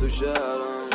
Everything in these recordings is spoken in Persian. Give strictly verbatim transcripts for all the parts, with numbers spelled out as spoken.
شهرم،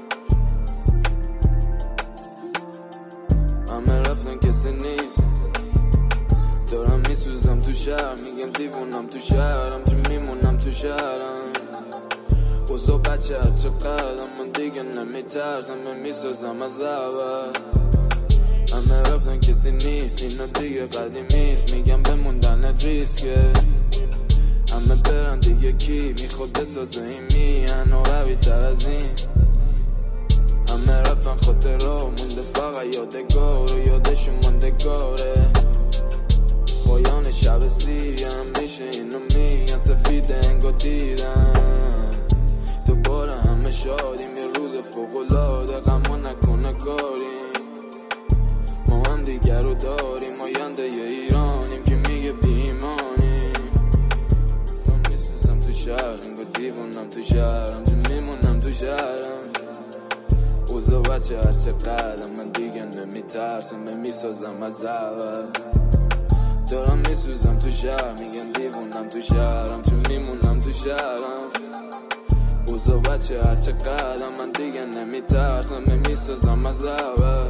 همه رفتن کسی نیست. دارم میسوزم تو شهر، میگم دیوونم تو شهرم، چون میمونم تو شهرم. اوزا بچه هر چقدر من دیگه نمیترسم، من میسوزم از اول. همه رفتن کسی نیست، اینا دیگه قدیمیست. میگم بموندن ریسکه، همه برن دیگه کی میخواد بسازه این میهن و قوی تر از این. همه رفتن خاطرها مونده فقط یادگار و یادشون ماندگاره. پایان شب سیرم میشه اینو میگن سفید انگار دیدن. دوباره همه شادیم یه روز فوق‌العاده، غم نکنه کاریم. ما هم دیگر رو داریم، آینده یه ایرانیم که میگه بیمانیم. من میسوزم تو شهر انگار دیوونم تو شهرم، چون میمونم تو شهرم. اوزا بچه هر چقدر من دیگه نمیترسم، من میسازم از اول. دارم میسوزم تو شهر، میگن دیوونم تو شهرم، چون میمونم تو شهرم. اوزا بچه هر چقدر من دیگه نمیترسم، من میسازم از اول.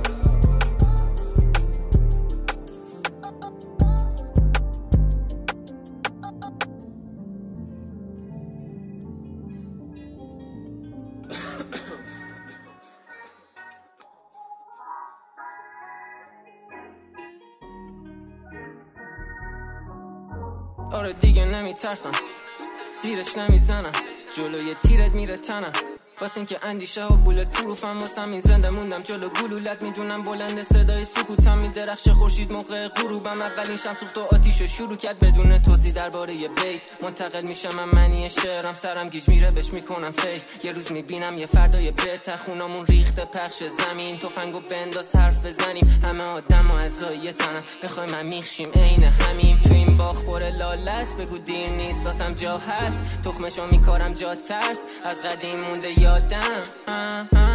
آره دیگه نمیترسم، زیرش نمیزنم، جلوی تیرت میره تنم. واسه این که اندیشه ها بولت پروفم، واسم این زنده موندم جلو گلولت. میدونم بلند صدای سکوتم میدرخش خورشید موقع غروبم. اولین شم سوخت و آتیشو شروع کرد بدون توضیح درباره یه بیت. منتقل میشم من معنی شعرم، سرم گیج میره بهش میکنم فکر. یه روز میبینم یه فردای بهتر، خونامون ریخته پخش زمین. تفنگو بنداز حرف بزنیم، همه آدم و اعضای تنم. بخوای من میخشیم عین همیم، تو این باغ پر لاله است. بگو دیر نیست واسم جا هست، تخمشو میکارم جا ترس. از قدیم مونده یادم